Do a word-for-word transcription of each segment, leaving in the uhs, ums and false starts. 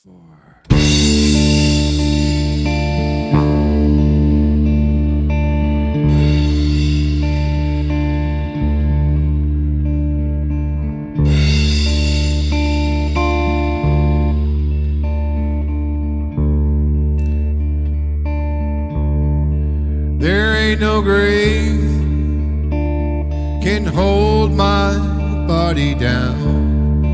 four. There ain't no grave can hold my body down.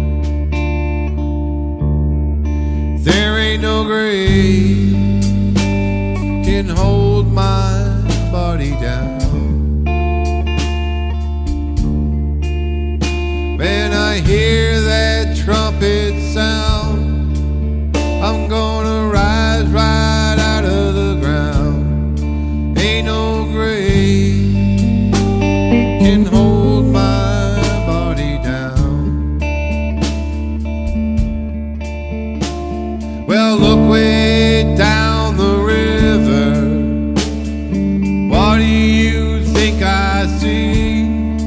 There ain't no grave can hold my body down. When I hear that trumpet sound, I'm gonna rise right out of the ground. Ain't no grave can hold my body down. Well, look way down the river. What do you think I see?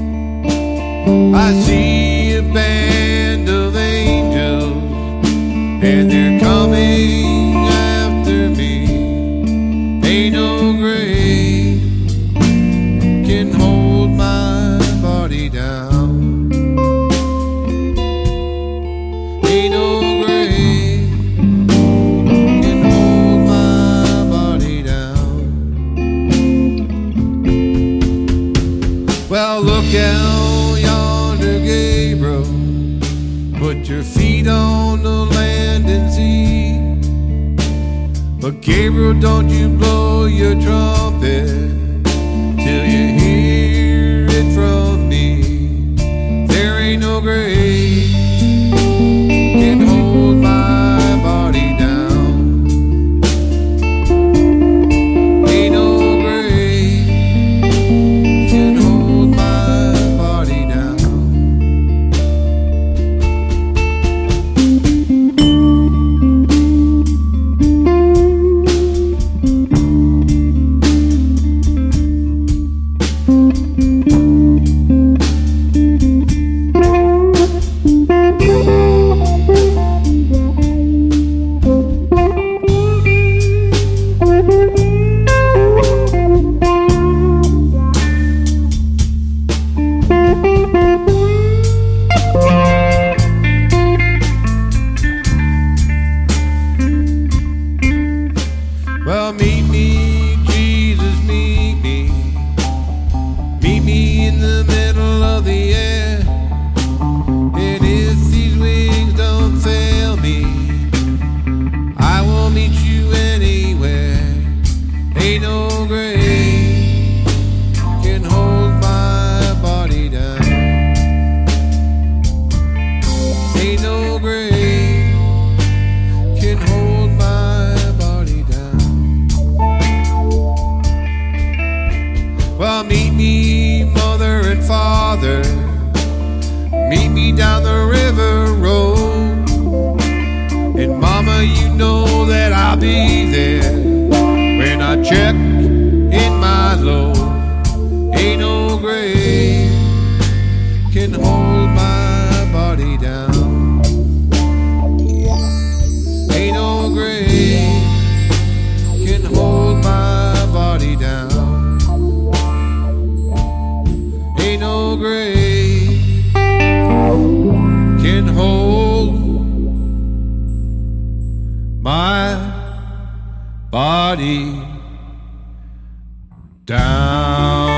I see a band of angels, and they're coming after me. Ain't no grave can hold my body down. Ain't no grave can hold my body down. Well, look out yonder, Gabriel. Put your feet on the land and see. But Gabriel, don't you blow your trumpet till you hear it from me. There ain't no grave can hold my body down. Ain't no grave can hold my body down. Well, meet me, Jesus, meet me. Meet me in the middle of the air. And if these wings don't fail me, I will meet you anywhere. Ain't no grave can hold my body down. Ain't no grave can hold my body down. Well, meet me, mother and father. Meet me down the river road. And mama, you know that I'll be there when I check in my load. Ain't no grave can hold my body down. Ain't no grave can hold my body down. Ain't no grave can hold my body down.